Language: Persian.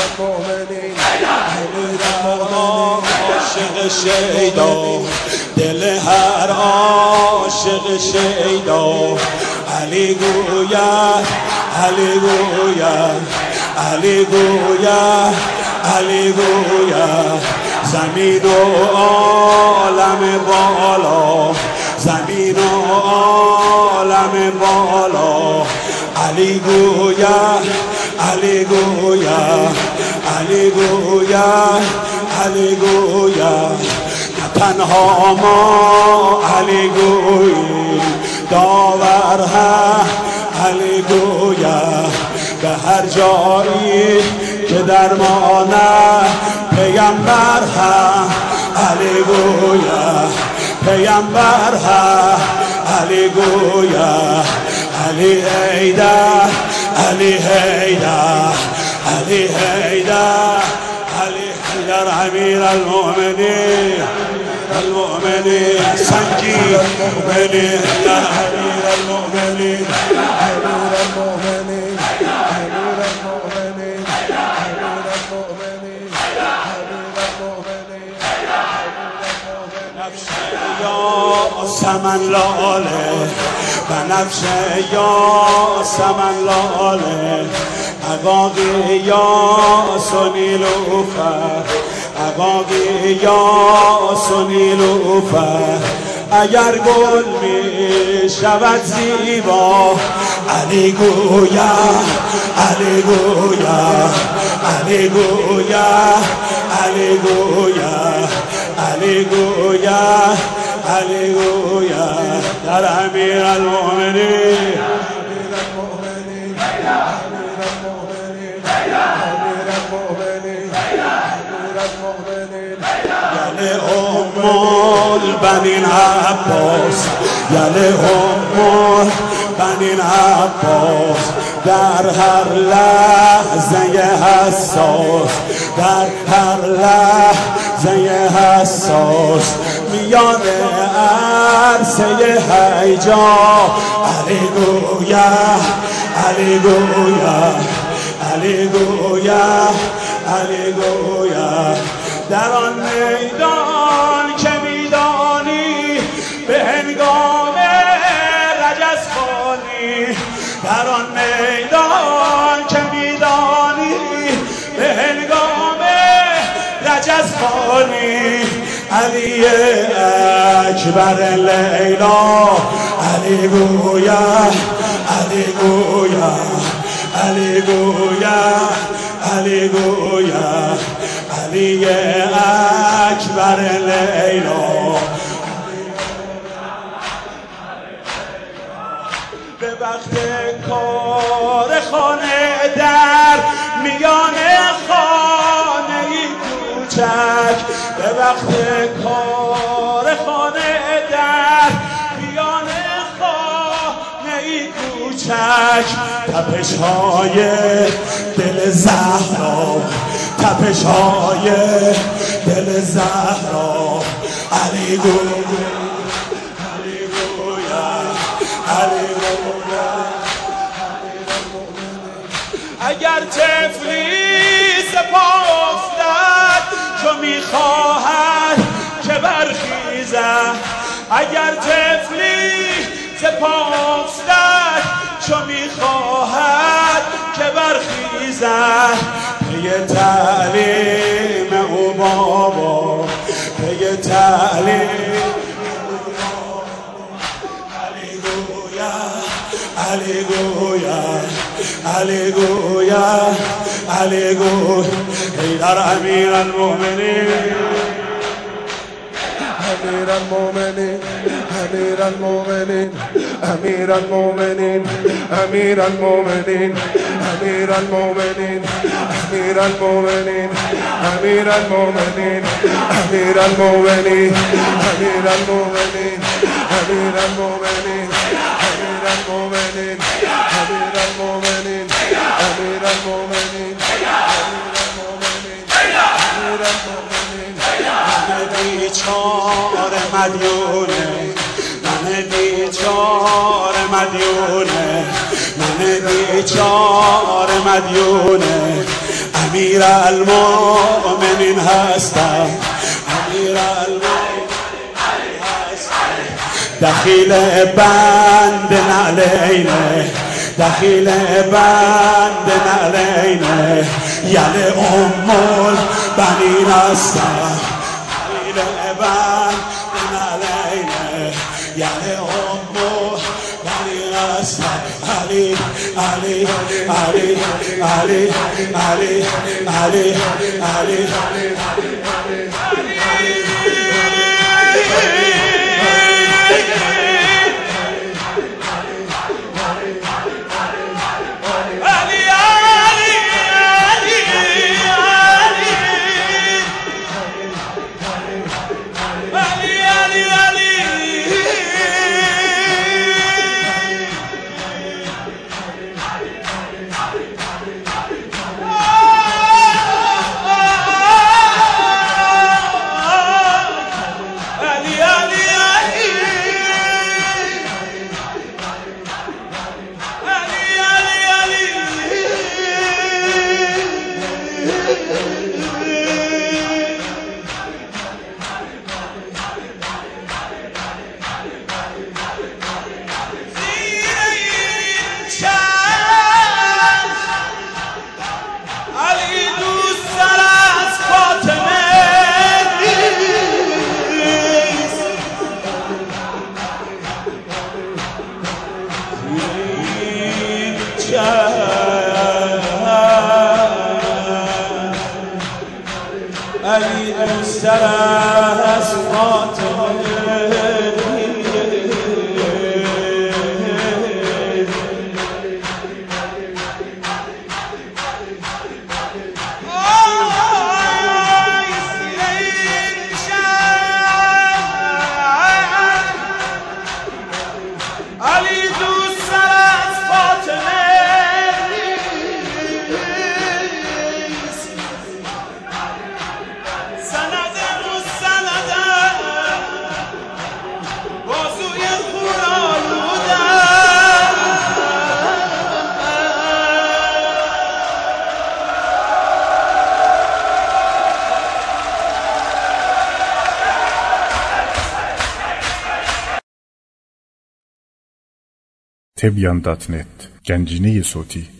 المؤمنین عاشق شیدا دل هر عاشق شیدا علی گوید علی گوید علی گوید علی گوید زمین و عالم بالا زمین و عالم بالا علی گوید علی گوید علی گوید علی گوید تنها ما علی گوییم داور علی گوید به هر جایی که درمانه پیامبر علی گوید پیامبر علی گوید علی حیدر علی حیدر علی حیدر علی حیدر امیر المؤمنین المؤمنین سنجی المؤمنین امیر المؤمنین امیر المؤمنین امیر المؤمنین امیر المؤمنین امیر المؤمنین نفس یا سمن لاله بنفس یا سمن لاله عقاقی یا سنیلوفر عقاقی یا سنیلوفر اگر گل می شود زیبا علی گوید علی گوید علی گوید علی گوید علی گوید علی گوید در امیر المؤمنین یله ام البنین عباس یله ام البنین عباس در هر لحظه حساس در هر لحظه حساس میان عرصه هیجا علی گوید علی گوید علی گوید علی گوید در آن میدان که میدانی به هنگام رجزخوانی در آن میدان که میدانی به هنگام رجزخوانی علی اکبر لیلا علی گوید علی گوید علی گوید علی گوید علی اکبر لیلا به وقت کار خانه در میان خانه کوچک به وقت کار خانه در میان خانه کوچک تپش های دل زهرا تپش های دل زهرا علی گوید علی گوید علی گوید اگر طفلی سپا افتد چو میخواهد که برخیزد اگر طفلی سپا افتد چو میخواهد که برخیزد پی تعلیم او بابا پی تعلیم علی گوید علی گوید علی گوید علی گوید حیدر امیر المؤمنین امیر المؤمنین امیر المؤمنین امیر المؤمنین امیر المؤمنین امیر المؤمنین امیر المؤمنین امیر المؤمنین امیر المؤمنین امیر المؤمنین امیر المؤمنین امیر المؤمنین امیر المؤمنین امیر المؤمنین امیر المؤمنین بیچاره مدیونه من بیچاره مدیونه من بیچاره مدیونه امیر المؤمنین هستم، امیر المؤمنین هستم، دخیل بند نعلینه، دخیل بند نعلینه، یل ام البنین هستم، دخیل بند نعلینه، یل ام البنین هستم. علی علی علی علی علی علی علی علی دوستر از فاطمه، علی دوستر از فاطمه، تبیان.net گنجینه صوتی